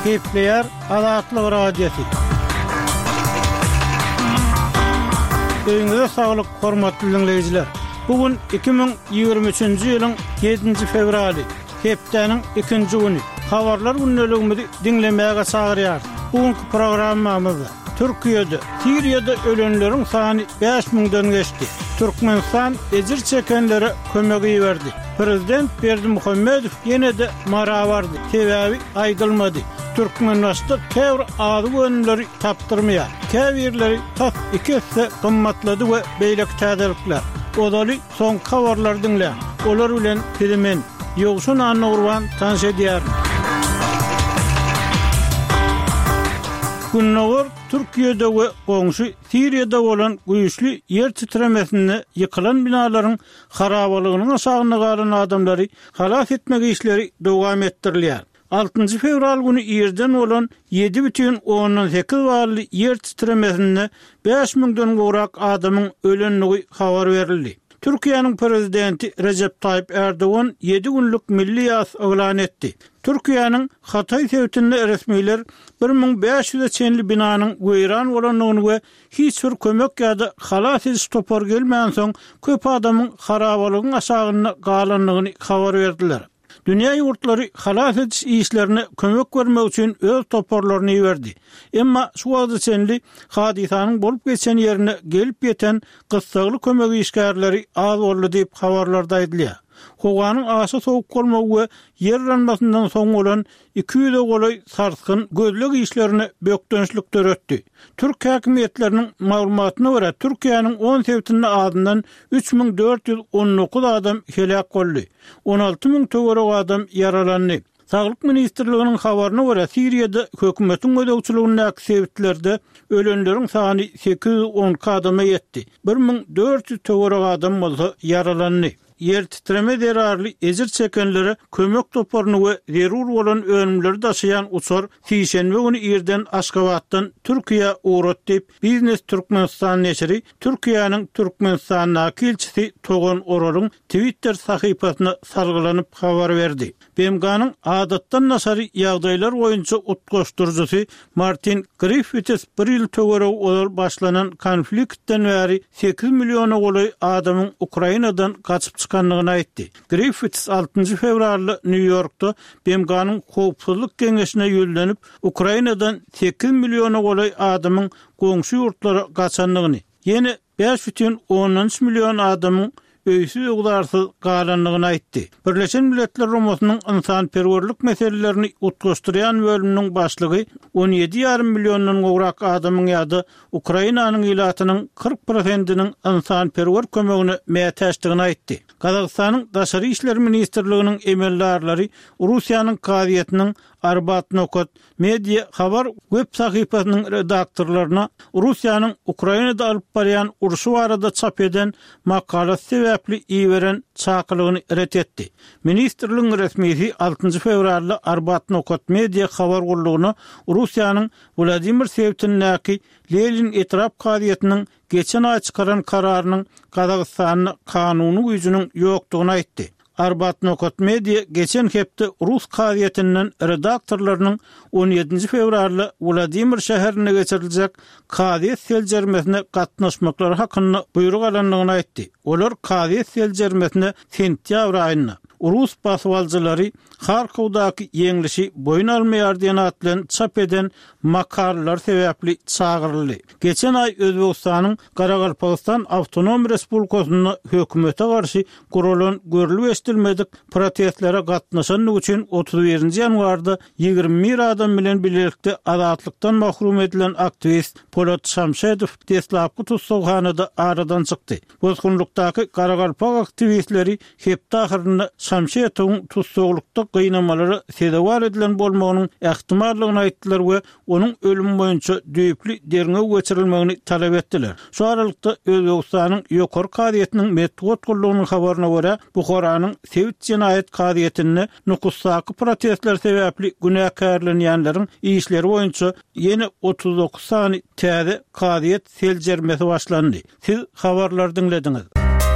Kepler Azatlyk radiosu. Öňüňizde saglyk, hormatly dinleýijiler. Bugün 2023-nji ýylyň 7-nji fevraly, hepdeniň 2-nji güni. Habarlar günnäligimizi dinlemäge çagyrýar. Bugünkü programmamyzda Türkiýede, Siriýede ölenleriň sany 5000-den geçdi. Türkmenistan ejir çekenlere kömegi berdi. Prezident Berdimuhammedow ýene-de mara bardy. Sebebi aýdylmady. Türkmenistanda käwr ady önümleri tapdyrmaýar. Käwirleri tas 2 hisse gymmatlady we beýlek täzelikler. Odaly soň habarlar dinle. Olar bilen filmen ýogşun anurwan tanış edýär. Günnäwir Türkiýede we goňşy Siriýede bolan güýçli ýer titremesinde ýykylan binalaryň harabalygynyň aşagyna galan adamlary halas etmek işleri dowam etdirilýär. 6 fevral günü ýerden bolan 7,8 bally ýer titremesinde 5000-den gorak adamyň ölenligi habar berildi. Türkiýanyň prezidenti Recep Tayyip Erdoğan 7 günlük milli ýas elan etdi. Türkiýanyň Hatay täwitinde resmiler 1500 çenli binanyň goýran bolanlygyny we hiç bir kömek ýa-da halas ediş topar gelmän soň köp adamyň harabalygyň aşagyna galanlygyny habar berdiler. Dünya ýurtlary halas ediş işlerine kömek bermek üçin öz toparlaryny ýerdi. Emma şu wagtçenli hadisanyň bolup geçen ýerine gelip ýeten gysgaly kömek işgärleri az boldy diýip habarlarda aýdylýar. Howanyň aşy sowuk bolmagy we ýer ranmasyndan soň bolan 200 golay sarsgyn gözlük işlerini bökdönçlük döretdi. Türk häkimetleriniň maglumatyna görä Türkiýanyň 10 täwitinde adından 3419 adam helak boldy. 16000 töwerek adam yaralandy. Saglyk ministrliginiň habaryna görä Siriýede hökümetiň ödegçiligindäki sebitlerde ölenleriň sany 810 adama ýetdi. 1400 töwerek adam bolsa yaralandy. Yer titreme derarly ejir çekenlere kömek toparyny we zerur bolan önümleri daşıyan uçar Sişenbe günü ýerden Aşgabatdan Türkiýe uğrat diýip Biznes Türkmenistan neşri Türkiýanyň Türkmenistanaky elçisi Togan Oraryň Twitter sahypasyna sargylanyp habar berdi. BMG'nyň adatdan nasary ýagdaýlar boýunça utgoşdurjusy Martin Griffiths bir ýyl töwerek olar başlanan konfliktden bäri 8 milyona golay adamyň Ukrainadan gaçyp çykanlygyny aýtdy. Griffiths 6 fevralda New Yorkda BMG'nyň howpsuzlyk geňeşine ýölenip Ukrainadan 8 milyona golay adamyň goňşy ýurtlara gaçanlygyny, ýene 5,10 milyon adamyň öýsüz ugdarsyz galanlygyny aýtdy. Birleşen Milletler Romasynyň insanperwerlik meselelerini utgoşdurýan bölüminiň başlygy 17,5 milyondan gowrak adamyň ýa-da Ukrainanyň ýylatynyň 40%-iniň insanperwer kömegine mätäçdigini aýtdy. Kazakstanyň Daşary işler ministrliginiň emellerleri Russiýanyň kaziýetiniň Arbat Nokot media habar web sahypasynyň redaktorlaryna Russiýanyň Ukrainada alyp barýan urşy barada çap eden makalat sebäpli iýeren çakylygyny ret etdi. Ministrligiň resmisi 6 fevralda Arbat Nokot media habar gurulugyny Russiýanyň Vladimir Sevtindäki Lenin etraf kaziýetiniň geçen ay çıkaran kararynyň Kazakstanyň kanuny güýjüniň ýokdugyny aýtdy. Arbat Nokot media geçen hepde Rus kaziýetinden redaktorlarynyň 17 fevralda Vladimir şäherine geçiriljek kaziýet seljermesine gatnaşmaklary hakyna buyruk alanlygyny aýtdy. Olar kaziýet seljermesine sentýabr aýyna Rus baswalçylary Harkowdaky ýeňlişi boyun almaýar diýen atlan çap eden makallar sebäpli çagyryldy. Geçen ay Özbegistanyň Garagalpagystan Awtonom Respublikasyna hökümete garşy gurulan görülip estilmedik protestlere gatnaşanlyk üçin 31-nji ýanwarda 21 adam bilen birlikde azatlykdan mahrum edilen aktivist Polat Şamşedow deslapky tutsaghanada aradan çykdy. Bozgunlukdaky Garagalpak aktivistleri hepde ahyrynda Şamşedowyň tutsaglykda gynamaları sedewar edilen bolmagynyň ähtimallygyny aýtdylar we onun ölüm boýunça düýpli derine geçirilmegini talap etdiler. Şu aralykda Özbegistanyň ýokary kaziýetiniň metod gurulugynyň habaryna görä Buharanyň Sevit jinayet kaziýetini nukusdaky protestler sebäpli günäkärlenýänleriň işleri boýunça ýene 39 sany täze kaziýet seljermesi başlandy. Siz habarlar dinlediňiz.